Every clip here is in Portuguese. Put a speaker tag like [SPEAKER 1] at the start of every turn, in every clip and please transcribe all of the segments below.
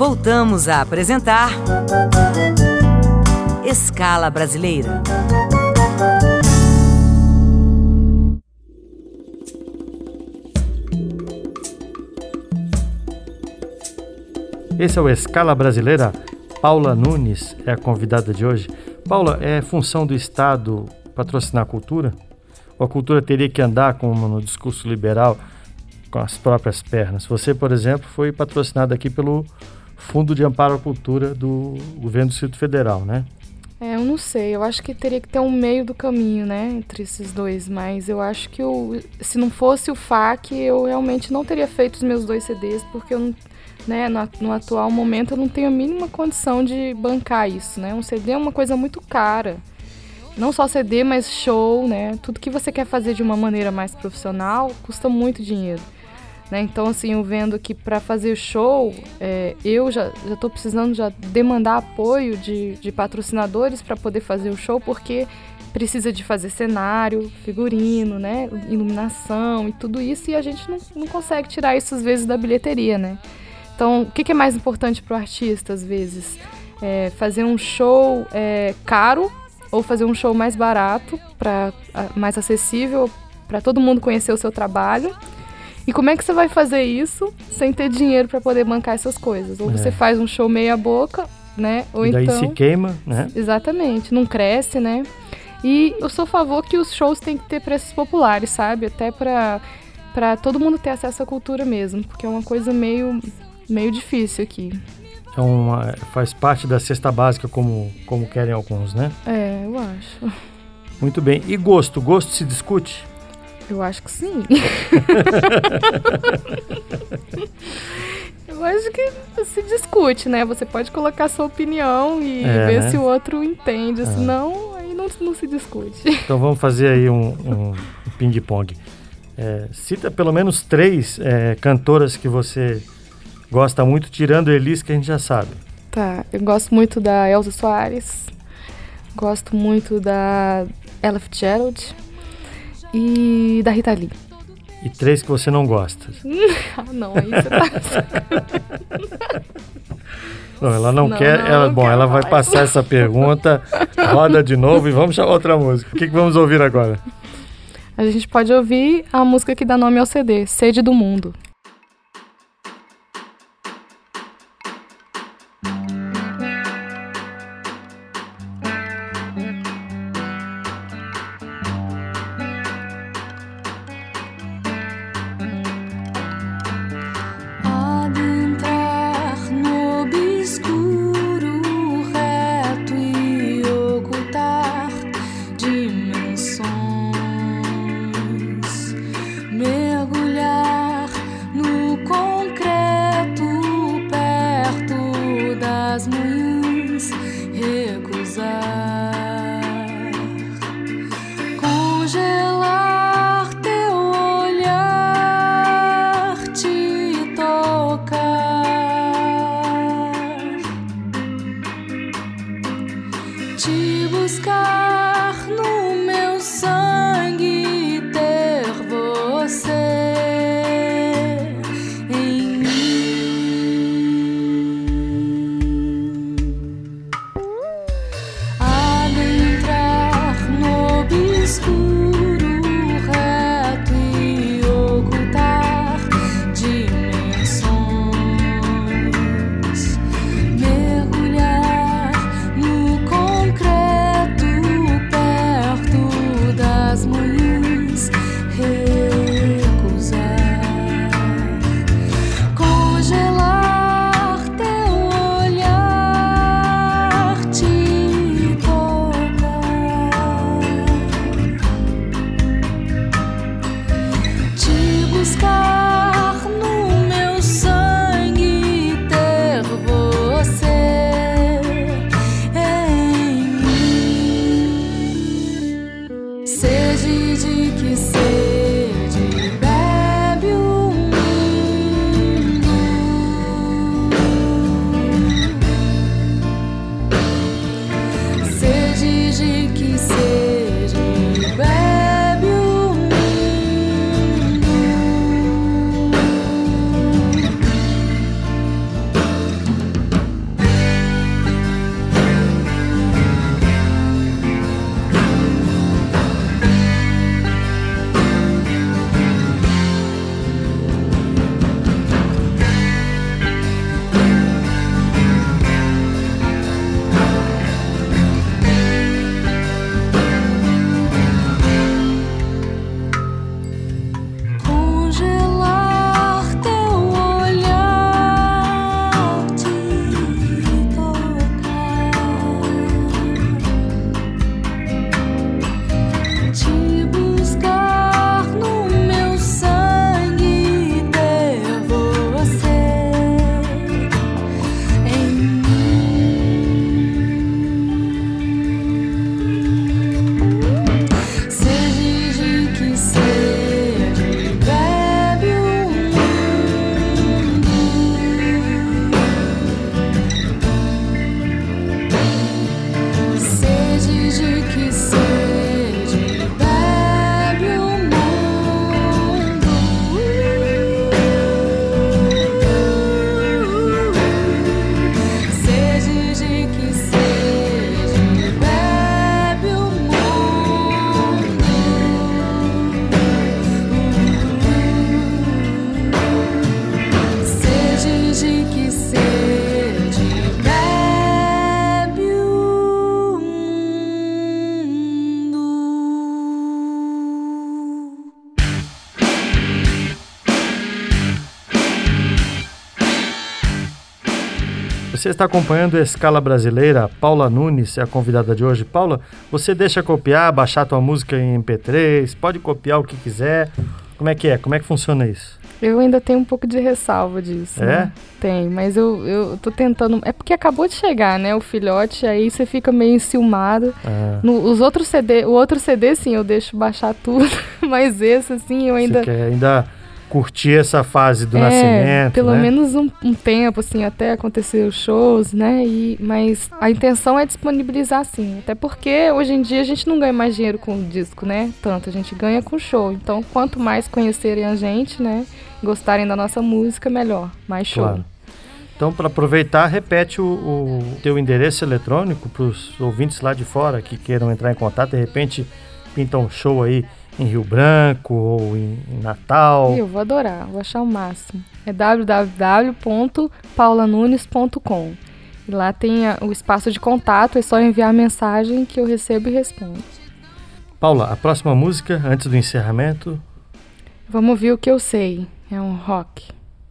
[SPEAKER 1] voltamos a apresentar Escala Brasileira.
[SPEAKER 2] Esse é o Escala Brasileira. Paula Nunes é a convidada de hoje. Paula, é função do Estado patrocinar a cultura? Ou a cultura teria que andar, como no discurso liberal, com as próprias pernas? Você, por exemplo, foi patrocinada aqui pelo Fundo de Amparo à Cultura do governo do Distrito Federal, né?
[SPEAKER 3] Eu não sei, eu acho que teria que ter um meio do caminho, né, entre esses dois, mas eu acho que se não fosse o FAC, eu realmente não teria feito os meus 2 CDs, porque eu não, né, no atual momento eu não tenho a mínima condição de bancar isso, né? Um CD é uma coisa muito cara. Não só CD, mas show, né? Tudo que você quer fazer de uma maneira mais profissional custa muito dinheiro, né? Então, assim, eu vendo que para fazer show, eu já estou precisando já demandar apoio de patrocinadores para poder fazer o show, porque precisa de fazer cenário, figurino, né? Iluminação e tudo isso, e a gente não consegue tirar isso às vezes da bilheteria, né? Então, o que é mais importante para o artista, às vezes? Fazer um show caro ou fazer um show mais barato, mais acessível, para todo mundo conhecer o seu trabalho. E como é que você vai fazer isso sem ter dinheiro para poder bancar essas coisas? Ou você faz um show meia boca, né? Ou
[SPEAKER 2] e daí
[SPEAKER 3] então...
[SPEAKER 2] se queima, né?
[SPEAKER 3] Exatamente, não cresce, né? E eu sou a favor que os shows têm que ter preços populares, sabe? Até para todo mundo ter acesso à cultura mesmo, porque é uma coisa meio difícil aqui.
[SPEAKER 2] Então, faz parte da cesta básica, como querem alguns, né?
[SPEAKER 3] Eu acho.
[SPEAKER 2] Muito bem. E gosto? Gosto se discute?
[SPEAKER 3] Eu acho que sim. Eu acho que se discute, né? Você pode colocar sua opinião e ver, né, se o outro entende. Senão, aí não se discute.
[SPEAKER 2] Então vamos fazer aí um ping-pong. Cita pelo menos 3 cantoras que você gosta muito, tirando Elis, que a gente já sabe.
[SPEAKER 3] Tá, eu gosto muito da Elza Soares, gosto muito da Ella Fitzgerald e da Rita Lee.
[SPEAKER 2] E 3 que você não gosta?
[SPEAKER 3] Não, aí você tá...
[SPEAKER 2] Não, ela não quer... ela vai passar essa pergunta, roda de novo e vamos chamar outra música. O que vamos ouvir agora?
[SPEAKER 3] A gente pode ouvir a música que dá nome ao CD, Sede do Mundo.
[SPEAKER 2] Você está acompanhando a Escala Brasileira. Paula Nunes é a convidada de hoje. Paula, você deixa copiar, baixar tua música em MP3, pode copiar o que quiser. Como é que é? Como é que funciona isso? Eu
[SPEAKER 3] ainda tenho um pouco de ressalva disso. Né? Tem, mas eu tô tentando... É porque acabou de chegar, né, o filhote, aí você fica meio enciumado. O outro CD, sim, eu deixo baixar tudo, mas esse, assim, eu ainda...
[SPEAKER 2] Você quer ainda curtir essa fase do nascimento,
[SPEAKER 3] pelo
[SPEAKER 2] né?
[SPEAKER 3] menos um tempo, assim, até acontecer os shows, né? Mas a intenção é disponibilizar, sim. Até porque, hoje em dia, a gente não ganha mais dinheiro com disco, né? Tanto, a gente ganha com show. Então, quanto mais conhecerem a gente, né? Gostarem da nossa música, melhor. Mais show.
[SPEAKER 2] Claro. Então, para aproveitar, repete o teu endereço eletrônico para os ouvintes lá de fora que queiram entrar em contato. De repente, pinta um show aí em Rio Branco ou em Natal.
[SPEAKER 3] Eu vou adorar, vou achar o máximo. É www.paulanunes.com. E lá tem o espaço de contato, é só enviar a mensagem que eu recebo e respondo.
[SPEAKER 2] Paula, a próxima música, antes do encerramento...
[SPEAKER 3] Vamos ouvir O Que Eu Sei, é um rock.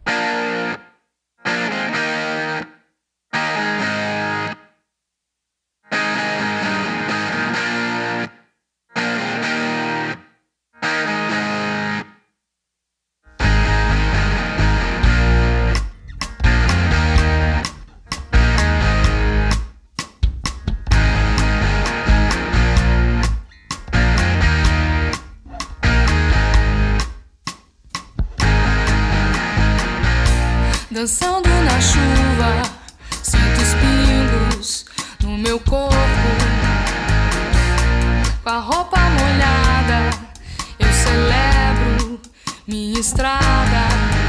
[SPEAKER 4] Dançando na chuva, sinto os pingos no meu corpo. Com a roupa molhada, eu celebro minha estrada.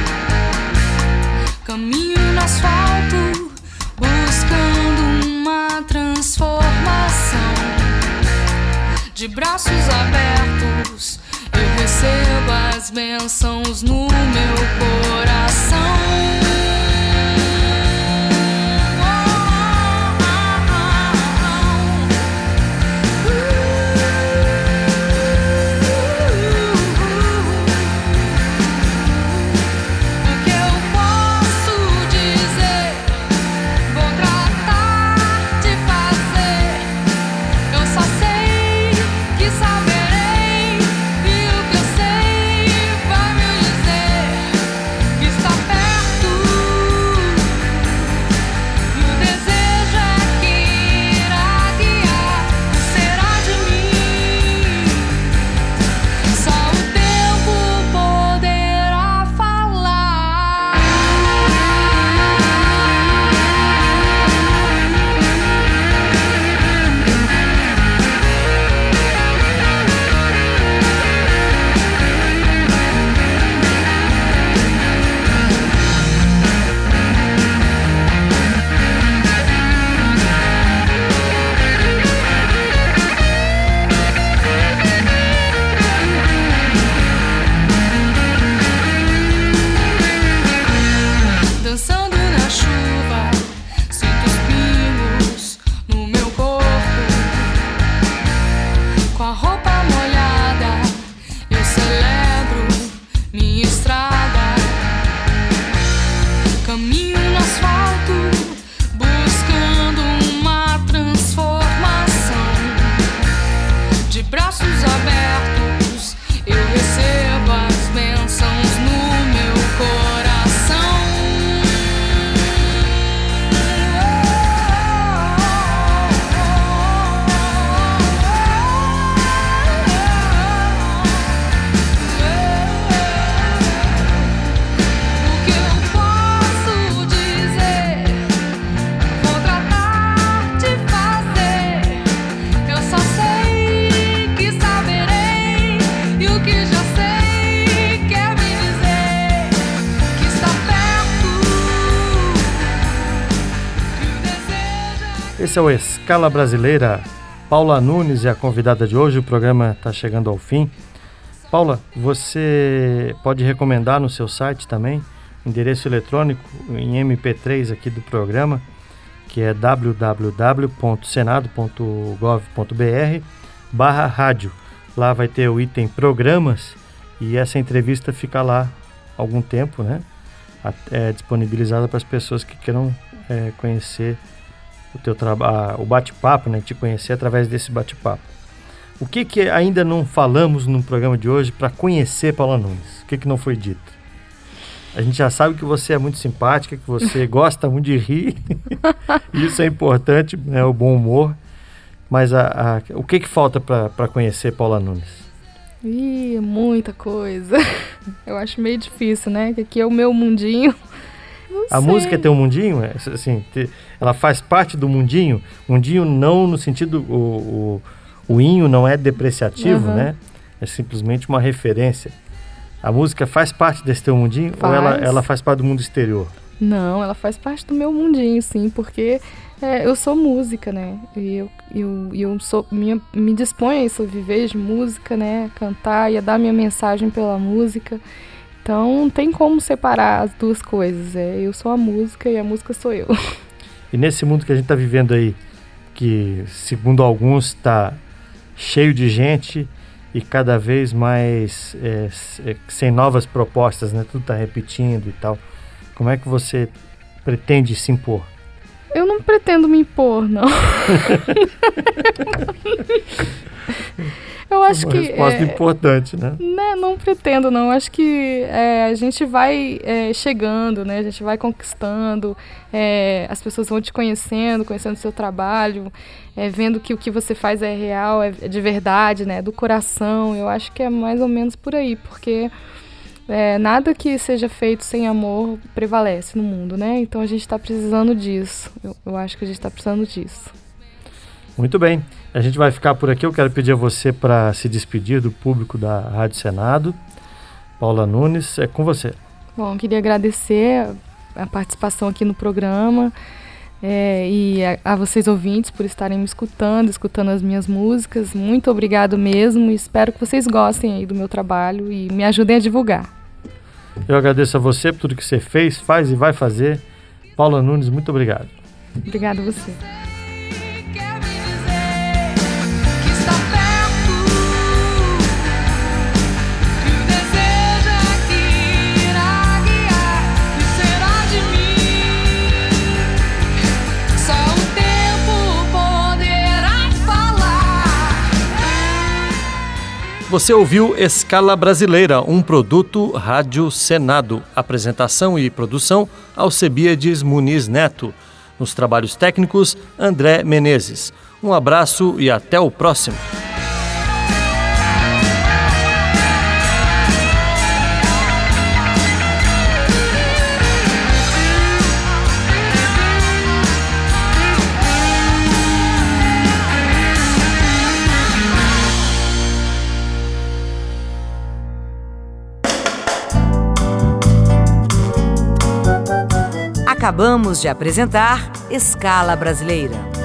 [SPEAKER 4] Caminho no asfalto, buscando uma transformação. De braços abertos, eu recebo as bênçãos no meu coração.
[SPEAKER 2] Esse é o Escala Brasileira. Paula Nunes é a convidada de hoje. O programa está chegando ao fim. Paula, você pode recomendar no seu site também, endereço eletrônico em MP3 aqui do programa, que é www.senado.gov.br/rádio. Lá vai ter o item programas e essa entrevista fica lá há algum tempo, né? É disponibilizada para as pessoas que queiram conhecer o teu trabalho, o bate-papo, né? Te conhecer através desse bate-papo. O que ainda não falamos no programa de hoje para conhecer Paula Nunes? O que não foi dito? A gente já sabe que você é muito simpática, que você gosta muito de rir. Isso é importante, né? O bom humor. Mas o que falta para conhecer Paula Nunes?
[SPEAKER 3] Muita coisa. Eu acho meio difícil, né? Que aqui é o meu mundinho.
[SPEAKER 2] A música é teu mundinho? Assim, ela faz parte do mundinho? Mundinho não no sentido... O inho não é depreciativo, né? É simplesmente uma referência. A música faz parte desse teu mundinho? Ou ela faz parte do mundo exterior?
[SPEAKER 3] Não, ela faz parte do meu mundinho, sim, porque eu sou música, né? E eu me disponho a isso, a viver de música, né? Cantar e a dar minha mensagem pela música. Então não tem como separar as duas coisas. Eu sou a música e a música sou eu.
[SPEAKER 2] E nesse mundo que a gente está vivendo aí, que segundo alguns está cheio de gente e cada vez mais sem novas propostas, né? Tudo está repetindo e tal. Como é que você pretende se impor?
[SPEAKER 3] Eu não pretendo me impor, não. Eu acho que...
[SPEAKER 2] Uma resposta importante, né?
[SPEAKER 3] Não pretendo, não. Acho que a gente vai chegando, né? A gente vai conquistando, as pessoas vão te conhecendo o seu trabalho, vendo que o que você faz é real, é de verdade, né? Do coração. Eu acho que é mais ou menos por aí, porque nada que seja feito sem amor prevalece no mundo, né? Então a gente está precisando disso. Eu acho que a gente está precisando disso.
[SPEAKER 2] Muito bem. A gente vai ficar por aqui. Eu quero pedir a você para se despedir do público da Rádio Senado. Paula Nunes, é com você.
[SPEAKER 3] Bom, queria agradecer a participação aqui no programa e a vocês ouvintes por estarem me escutando as minhas músicas. Muito obrigado mesmo e espero que vocês gostem aí do meu trabalho e me ajudem a divulgar.
[SPEAKER 2] Eu agradeço a você por tudo que você fez, faz e vai fazer. Paula Nunes, muito obrigado.
[SPEAKER 3] Obrigada a você.
[SPEAKER 2] Você ouviu Escala Brasileira, um produto Rádio Senado. Apresentação e produção, Alcebiades Muniz Neto. Nos trabalhos técnicos, André Menezes. Um abraço e até o próximo.
[SPEAKER 1] Acabamos de apresentar Escala Brasileira.